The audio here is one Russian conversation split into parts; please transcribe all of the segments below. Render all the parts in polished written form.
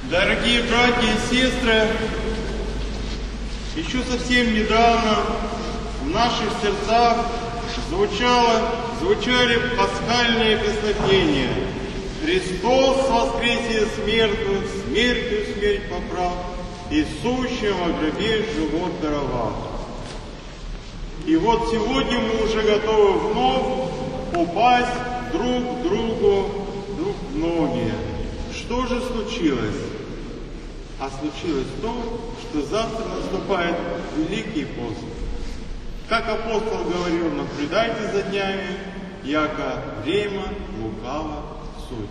Дорогие братья и сестры, еще совсем недавно в наших сердцах звучали пасхальные песнопения. Христос воскресе смертную, смертью смерть поправ, и сущим во гробе живот даровав. И вот сегодня мы уже готовы вновь упасть друг другу в ноги. Что же случилось? А случилось то, что завтра наступает Великий пост. Как апостол говорил, наблюдайте за днями, яко время лукаво суть.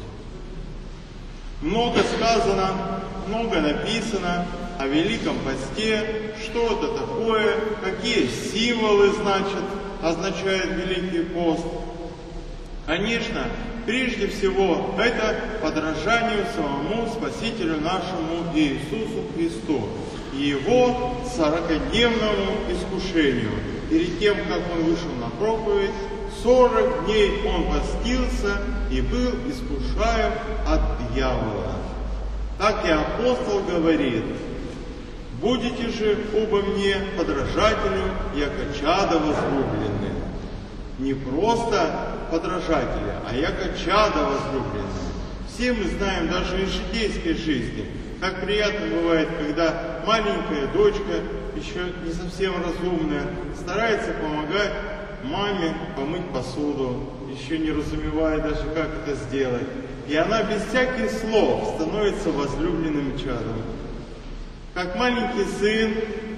Много сказано, много написано о Великом посте, что это такое, какие символы означает Великий пост. Конечно, прежде всего, это подражание самому Спасителю нашему Иисусу Христу и Его 40-дневному искушению. Перед тем, как Он вышел на проповедь, 40 дней Он постился и был искушаем от дьявола. Так и апостол говорит: «Будете же обо мне подражателю, яко чада возлюбленные». Не просто подражатели, а яко чада возлюбленные. Все мы знаем даже из житейской жизни, как приятно бывает, когда маленькая дочка, еще не совсем разумная, старается помогать маме помыть посуду, еще не разумевая даже, как это сделать. И она без всяких слов становится возлюбленным чадом. Как маленький сын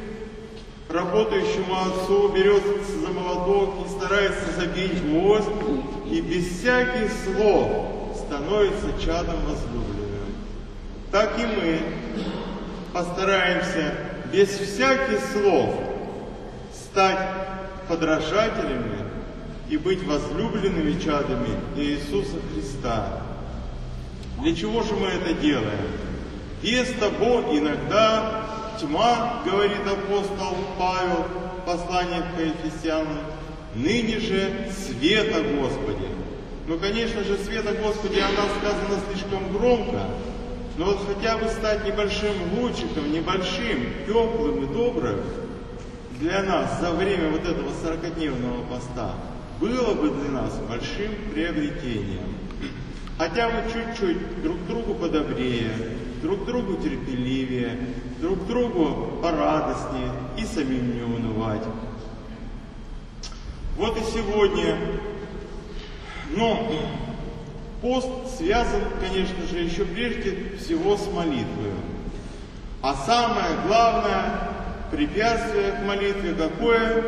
работающему отцу берется за молоток и старается забить гвоздь, и без всяких слов становится чадом возлюбленным. Так и мы постараемся без всяких слов стать подражателями и быть возлюбленными чадами Иисуса Христа. Для чего же мы это делаем? Весть того иногда тьма, говорит апостол Павел в послании к Ефесянам, ныне же света Господи. Ну, конечно же, света Господи, она сказана слишком громко, но вот хотя бы стать небольшим лучиком, небольшим, теплым и добрым для нас за время вот этого 40-дневного поста было бы для нас большим приобретением. Хотя бы чуть-чуть друг другу подобрее, друг другу терпеливее, друг другу порадостнее и самим не унывать. Вот и сегодня. Но пост связан, конечно же, еще прежде всего с молитвой. А самое главное препятствие к молитве какое?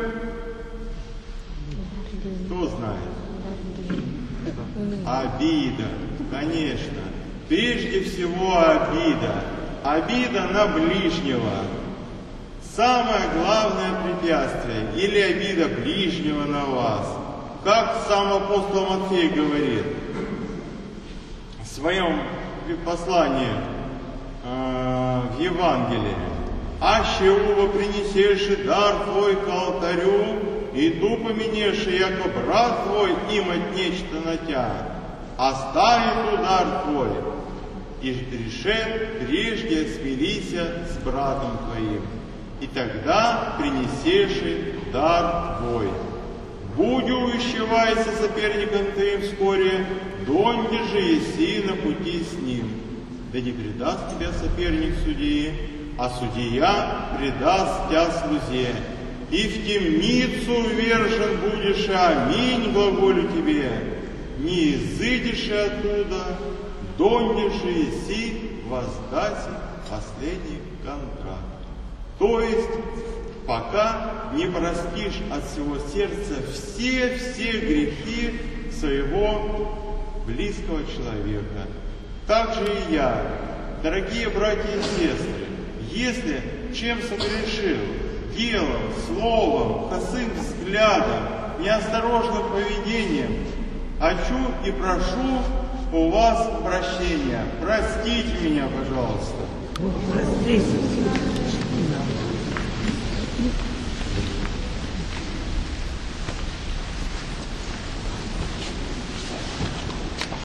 Кто знает? Обида, конечно. Прежде всего обида. Обида на ближнего. Самое главное препятствие. Или обида ближнего на вас. Как сам апостол Матфей говорит в своем послании в Евангелии: «Аще уба принесешь дар твой к алтарю, и ту поменешь, яко брат твой имать нечто на тя, оставит удар твой, и решет прежде смирися с братом твоим, и тогда принесешь дар твой. Будь увещевайся соперником твоим вскоре, донде же еси на пути с ним. Да не предаст тебя соперник судьи, а судья предаст тебя слузе. И в темницу ввержен будешь, аминь, глаголю тебе. Не изыдешь оттуда, донде же еси воздаси последний контракт». То есть, пока не простишь от всего сердца все грехи своего близкого человека. Так же и я, дорогие братья и сестры, если чем согрешил, делом, словом, косым взглядом, неосторожным поведением, хочу и прошу у вас прощения. Простите меня, пожалуйста. Простите.